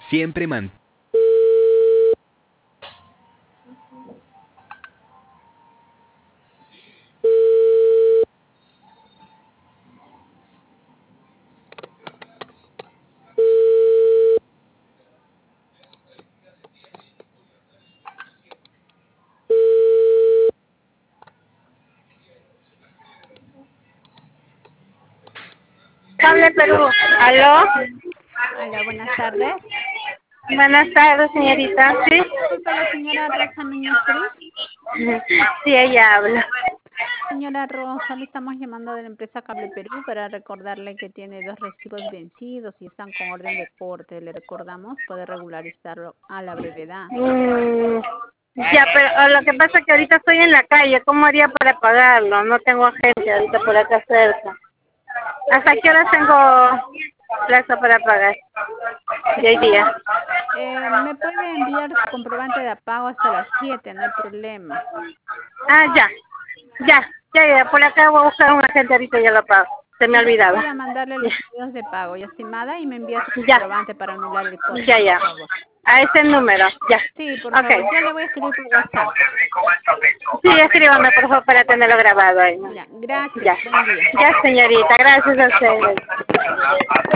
Siempre mantén. Cable Perú. ¿Aló? Hola, buenas tardes. Buenas tardes, señorita. ¿Sí? Disculpa, la señora Rosa Núñez Cruz. Sí, ella habla. Señora Rosa, le estamos llamando de la empresa Cable Perú para recordarle que tiene 2 recibos vencidos y están con orden de corte. Le recordamos, puede regularizarlo a la brevedad. Ya, pero lo que pasa es que ahorita estoy en la calle. ¿Cómo haría para pagarlo? No tengo agente ahorita por acá cerca. ¿Hasta qué hora tengo plazo para pagar? De hoy día. Me puede enviar su comprobante de pago hasta las 7, no hay problema. Ya. Ya. Por acá voy a buscar un agente ahorita y ya lo pago. Se me Ya, olvidaba. voy a mandarle los medios de pago, ya estimada, y me envía su Ya. comprobante para anular el corte, Ya. por favor. A ese número. Ya. Sí, por Ok. favor, yo le voy a escribir por WhatsApp. Sí, escríbame, por favor, para tenerlo grabado ahí. Ya, gracias, Ya. buen día. Ya, señorita. Gracias a usted.